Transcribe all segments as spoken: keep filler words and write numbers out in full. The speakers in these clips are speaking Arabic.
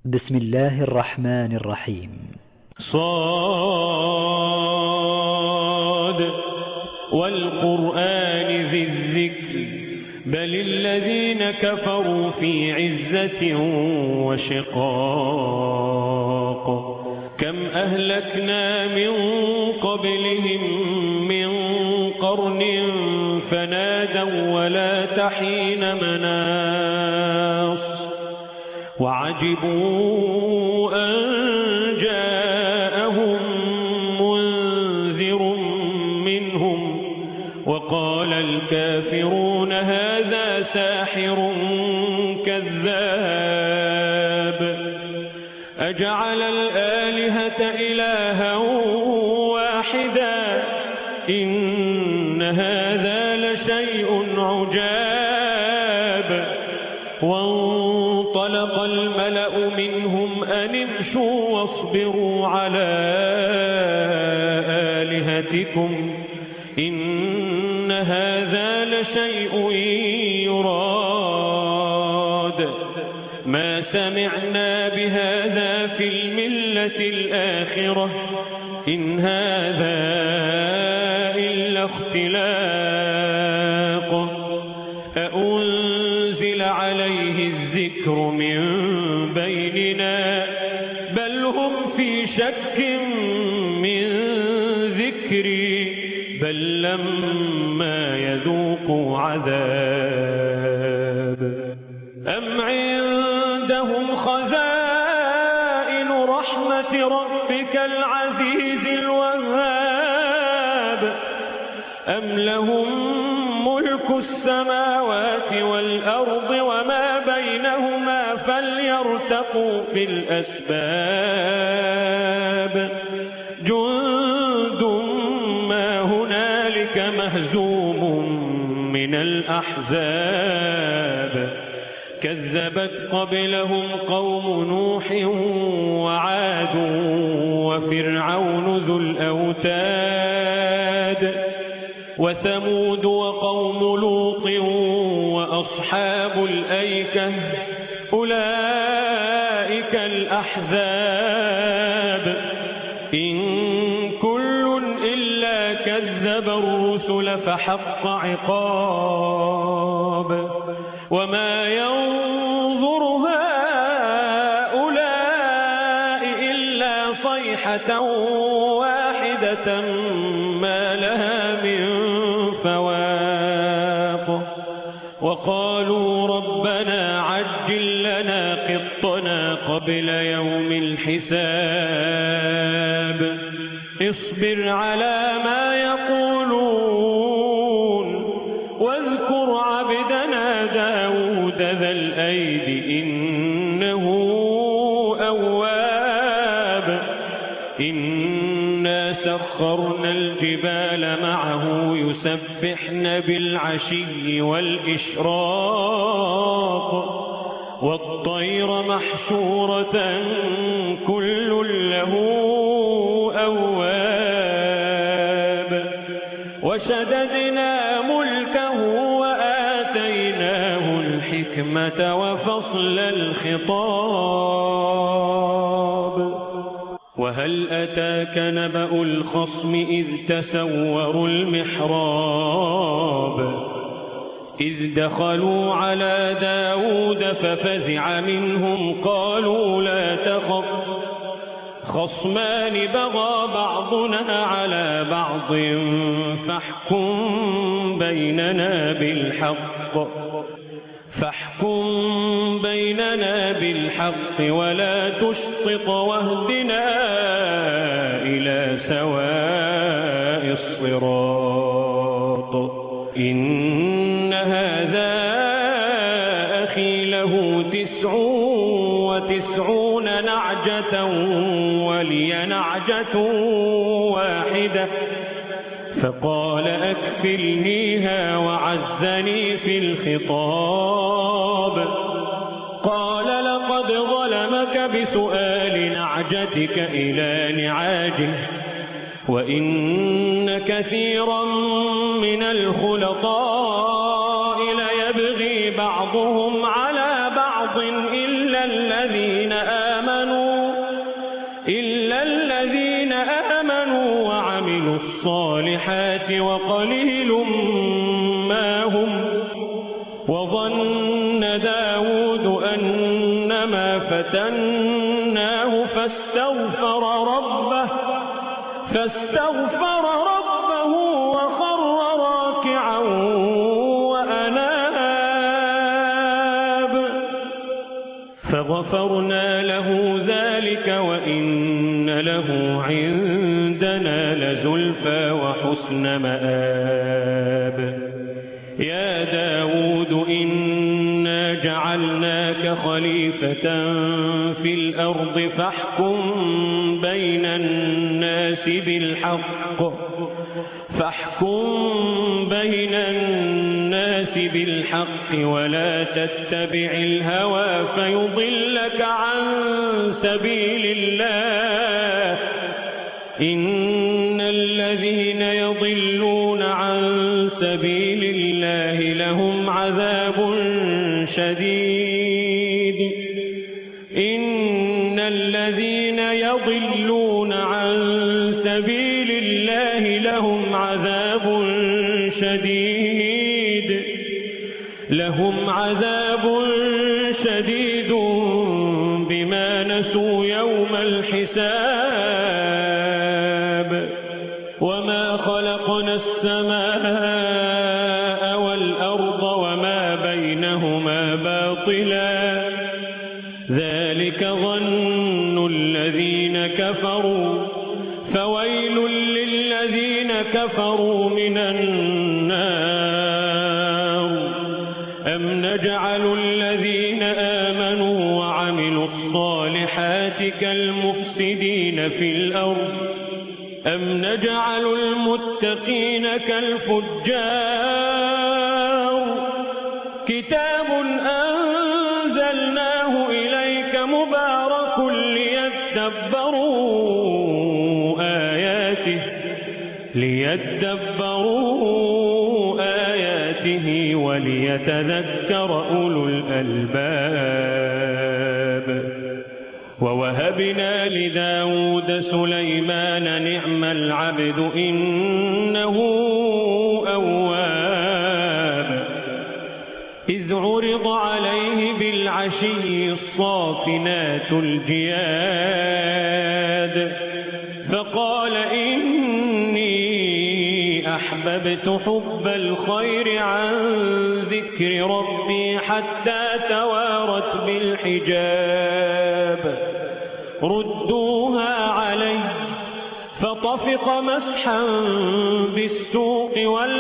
بسم الله الرحمن الرحيم. صاد والقرآن ذي الذكر بل الذين كفروا في عزة وشقاق كم أهلكنا من قبلهم من قرن فنادوا ولا تحين مناص وعجبوا أن جاءهم منذر منهم وقال الكافرون هذا ساحر كذاب أجعل الآلهة إلها واحدا إن هذا لشيء عجاب وانطلق الملأ منهم أن امشوا واصبروا على آلهتكم إن هذا لشيء يراد ما سمعنا بهذا في الملة الآخرة إن هذا إلا اختلاق أأنزل عليه الذكر من بيننا بل هم في شك من ذكري بل لما يذوقوا عذاب أم عندهم خزائن رحمة ربك العزيز الوهاب أم لهم ملك السماوات والأرض وما بينهما فليرتقوا في الأسباب جند ما هنالك مهزوم من الأحزاب كذبت قبلهم قوم نوح وعاد وفرعون ذو الأوتاد وثمود وقوم لوط وأصحاب الأيكة أولئك الأحزاب إن كل إلا كذب الرسل فحق عقاب وما ينظر هؤلاء إلا صيحة واحدة ما لها من فواق وقالوا ربنا عجل لنا قطنا قبل يوم الحساب اصبر على ما يقولون واذكر عبدنا داود ذا الأيد إنه أواب إنا سخرنا الجبال معه يسبحن بالعشي والإشراق والطير محشورة كل له أواب وشددنا ملكه وآتيناه الحكمة وفصل الخطاب وهل أتاك نبأ الخصم إذ تسوروا المحراب إذ دخلوا على داود ففزع منهم قالوا لا تخف خصمان بغى بعضنا على بعض فاحكم بيننا بالحق فاحكم بيننا بالحق ولا تشطط واهدنا إلى سواء الصراط إن هذا أخي له تسع وتسعون نعجة ولي نعجة واحدة فقال أكفلنيها وعزني في الخطاب قال لقد ظلمك بسؤال نعجتك إلى نعاجه وإن كثيرا من الخلطاء ليبغي بعضهم على بعض إلا الذين آمنوا الصالحات وقليل ما هم. وظن داود أنما فتناه فاستغفر ربه فاستغفر ربه وخر راكعا وأناب فغفرنا له ذلك وإن له عندنا لزلفى وحسن مآب. يا داود إنا جعلناك خليفة في الأرض فاحكم بين الناس بالحق فاحكم بين الناس بالحق ولا تتبع الهوى فيضلك عن سبيل الله. إن الذين يضلون عن سبيل الله لهم عذاب شديد إن الذين يضلون عن سبيل الله لهم عذاب شديد لهم عذاب شديد بما نسوا يوم الحساب. وما خلقنا السماء والأرض وما بينهما باطلا ذلك ظن الذين كفروا فويل للذين كفروا من النار. أم نجعل الذين آمنوا وعملوا الصالحات كالمفسدين في الأرض أم نجعل المتقين كالفجار. كتاب أنزلناه إليك مبارك ليدبروا آياته ليدبروا آياته وليتذكر أولو الألباب. ووهبنا لداود سليمان نعم العبد إنه أواب. إذ عرض عليه بالعشي الصافنات الجياد فقال إني أحببت حب الخير عن ذكر ربي حتى توارت بالحجاب. ردوها علي فطفق مسحا بالسوق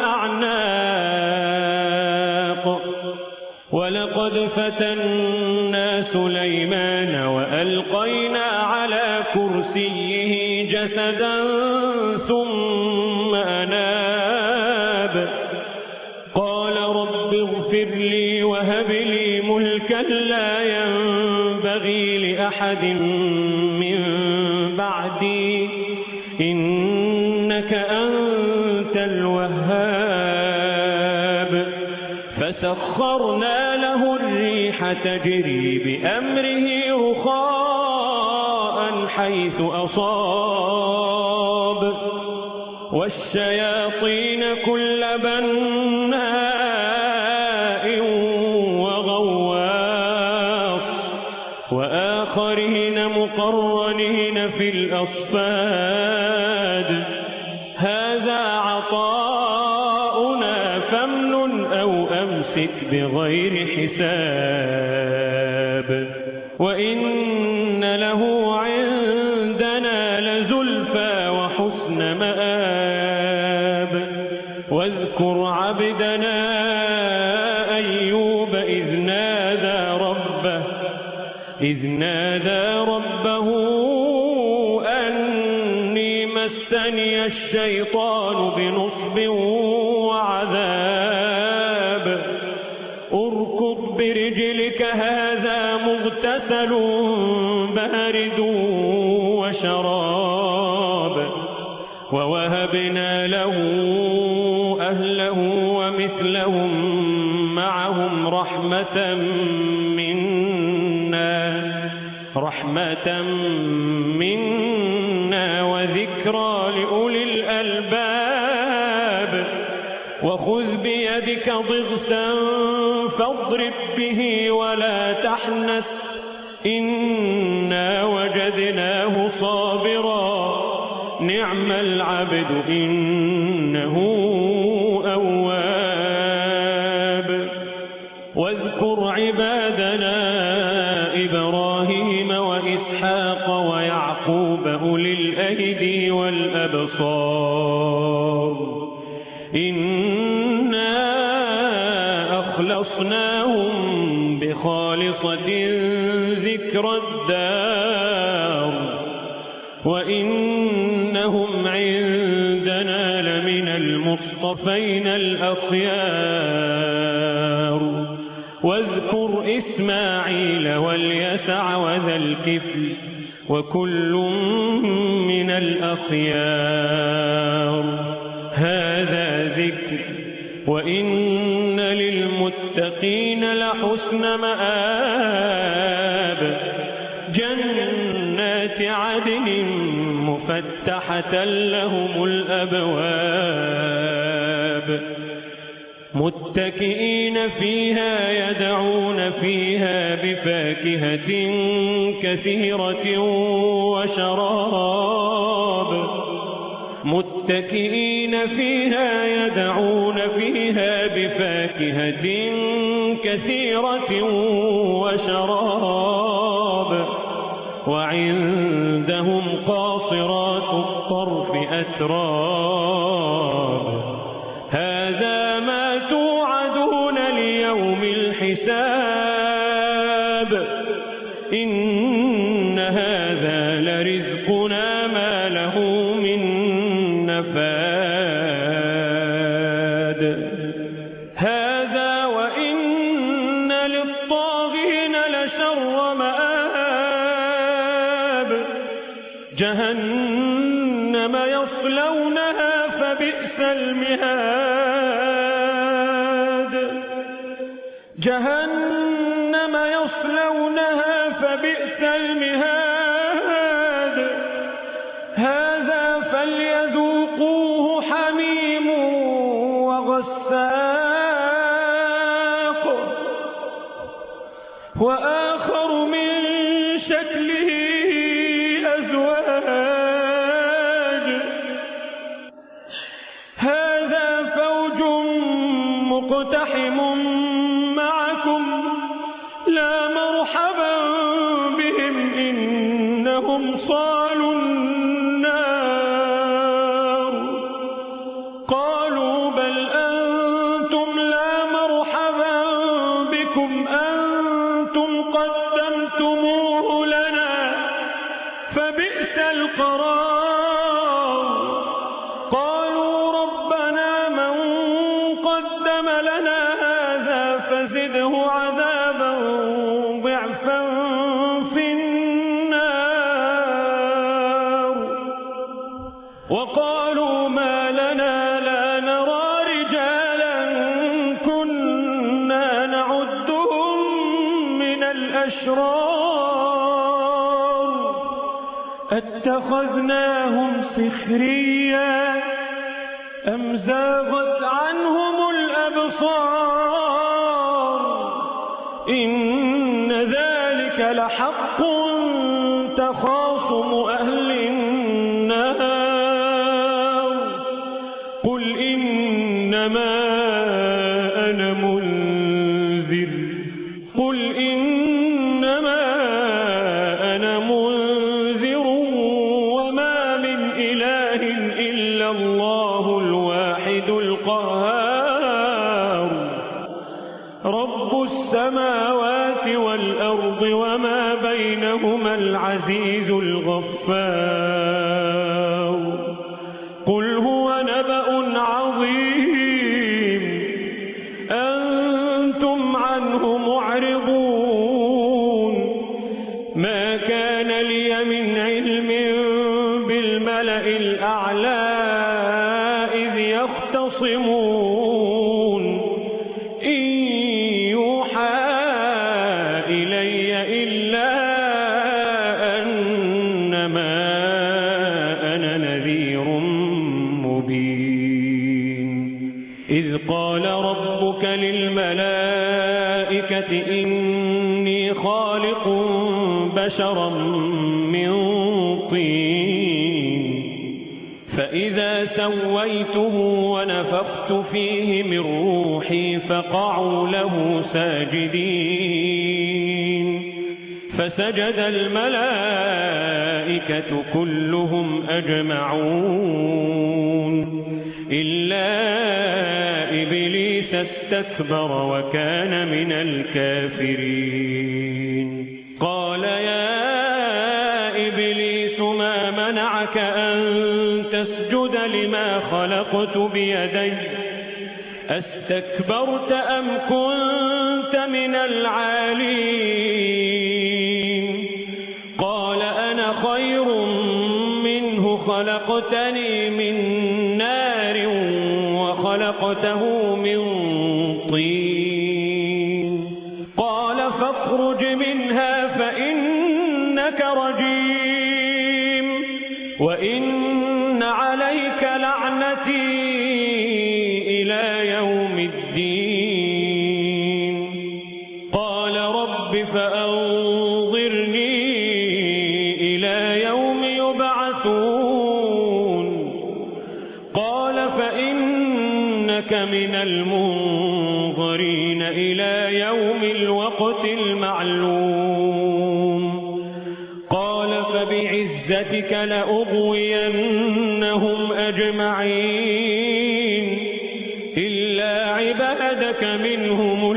والأعناق. ولقد فتنا سليمان وألقينا على كرسيه جسدا ثم أناب. قال رب اغفر لي وهب لي ملكا لا ينبغي لأحد من بعدي إنك أنت الوهاب. فسخرنا له الريح تجري بأمره رخاء حيث أصاب والشياطين كل بناء وغواص وآخرين مقرنين في الأصفاد. هذا عطاؤنا فامنن أو أمسك بغير حساب. وإن له عندنا لزلفى وحسن مآب. واذكر عبدنا أيوب إذ نادى ربه إذ نادى ربه أني مسني الشيطان بنصب وعذاب. اركض برجلك هذا مغتسل بارد وشراب. ووهبنا له أهله ومثلهم معهم رحمة منا رحمة منا وذكرى لأولي الألباب. وخذ بيدك ضغثا فاضرب به ولا تحنث إنا وجدناه صابرا نعم العبد إنه أواب. واذكر عبادنا إبراهيم وإسحاق ويعقوب أولي الأيدي والأبصار إنا أخلصناهم بخالصة ذكر الدار وإنهم عندنا لمن المصطفين الأخيار. واذكر إسماعيل واليسع وذا الكفل وكل من الأخيار. هذا ذكر وإن للمتقين لحسن مآب. جنات عدن مفتحة لهم الأبواب متكئين فيها يدعون فيها بفاكهة كثيرة وشراب متكئين فيها يدعون فيها بفاكهة كثيرة وشراب وعندهم قاصرات الطرف أتراب. هذا ما توعدون ليوم الحساب إن هذا لرزقنا ما له من نفاد. هذا وإن للطاغين لشر مآب. جهنم يصلونها فبئس المهاد. جهنم يصلونها فبئس المهاد. هذا فليذوقوه حميم وغساق وآخر من شكله أزواج. هذا فوج مقتحم معكم لا مرحبا بهم إنهم صالوا النار. قالوا بل أنتم لا مرحبا بكم أنتم قدمتموه لنا فبئس القرار. قالوا ربنا من قدم لنا هذا فزده عذابا ضعفا في النار. وقالوا ما لنا لا نرى رجالا كنا نعدهم من الأشرار اتخذناهم سخريا أم زاغت عنهم الأبصار. إن ذلك لحق تخاصم أهل النار. قل إنما أنا منذر قل إنما أنا منذر وما من إله إلا الله الواحد القهار. رب السماوات والأرض وما بينهما العزيز الغفار. قل هو نبأ عظيم أنتم عنه معرضون. ما كان لي من علم بالملأ الأعلى إذ يختصمون إن يوحى إلي إلا إذ قال ربك للملائكة إني خالق بشرا من طين فإذا سويته ونفخت فيه من روحي فقعوا له ساجدين فسجد الملائكة كلهم أجمعون إلا إبليس استكبر وكان من الكافرين قال يا إبليس ما منعك أن تسجد لما خلقت بيدي أستكبرت أم كنت من العالين قال أنا خير منه خلقتني من نار وخلقته من طين قال فاخرج منها فإنك رجيم وإن عليك لعنتي إلى يوم الدين قال رب فأنظرني إلى يوم يبعثون قال فإنك من المنظرين إلى يوم الوقت المعلوم قال فبعزتك لأغوينهم أجمعين إلا عبادك منهم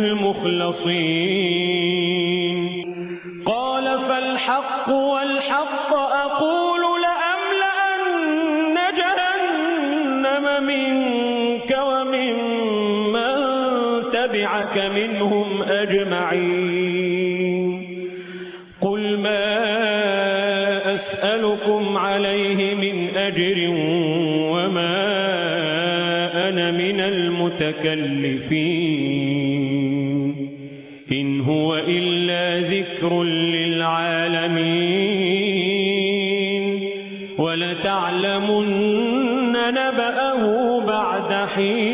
المخلصين قال فالحق والحق أقول لأملأن جهنم منك ومن من تبعك منهم أجمعين قل ما أسألكم عليه من أجر وما أنا من المتكلفين إن هو إلا ذكر للعالمين ولتعلمن نبأه بعد حين